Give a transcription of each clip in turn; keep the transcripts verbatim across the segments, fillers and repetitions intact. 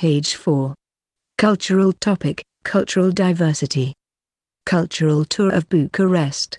Page four. Cultural topic, cultural diversity. Cultural tour of Bucharest.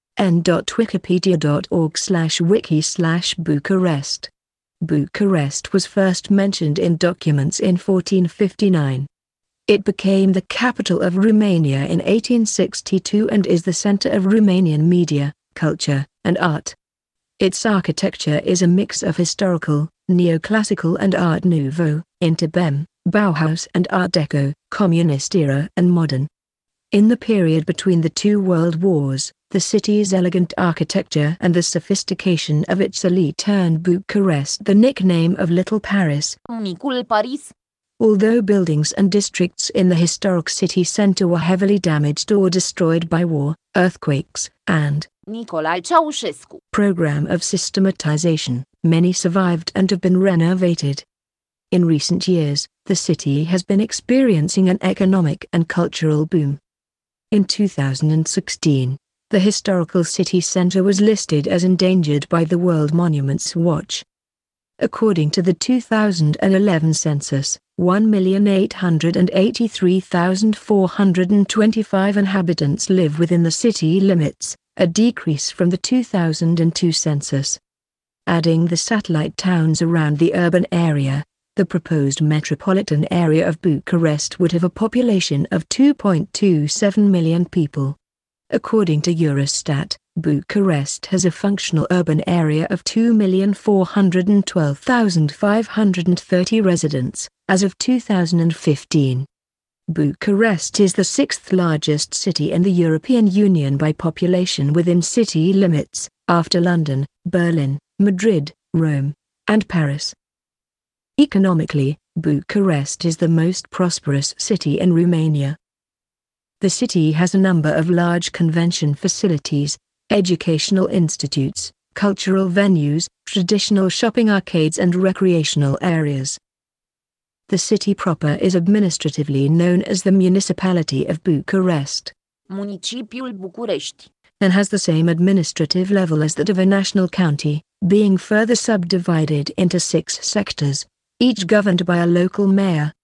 n dot wikipedia dot org slash wiki slash Bucharest. Bucharest was first mentioned in documents in fourteen fifty-nine. It became the capital of Romania in eighteen sixty-two and is the center of Romanian media, culture, and art. Its architecture is a mix of historical, neoclassical and Art Nouveau, Interbem, Bauhaus and Art Deco, Communist era and modern. In the period between the two world wars, the city's elegant architecture and the sophistication of its elite earned Bucharest the nickname of Little Paris. Micul Paris. Although buildings and districts in the historic city center were heavily damaged or destroyed by war, earthquakes, and Nicolae Ceausescu program of systematization, many survived and have been renovated. In recent years, the city has been experiencing an economic and cultural boom. In two thousand sixteen, the historical city center was listed as endangered by the World Monuments Watch. According to the two thousand eleven census, one million eight hundred eighty-three thousand four hundred twenty-five inhabitants live within the city limits, a decrease from the two thousand two census. Adding the satellite towns around the urban area, the proposed metropolitan area of Bucharest would have a population of two point two seven million people. According to Eurostat, Bucharest has a functional urban area of two million four hundred twelve thousand five hundred thirty residents, as of two thousand fifteen. Bucharest is the sixth largest city in the European Union by population within city limits, after London, Berlin, Madrid, Rome, and Paris. Economically, Bucharest is the most prosperous city in Romania. The city has a number of large convention facilities, educational institutes, cultural venues, traditional shopping arcades and recreational areas. The city proper is administratively known as the Municipality of Bucharest, Municipiul București, and has the same administrative level as that of a national county, being further subdivided into six sectors, each governed by a local mayor,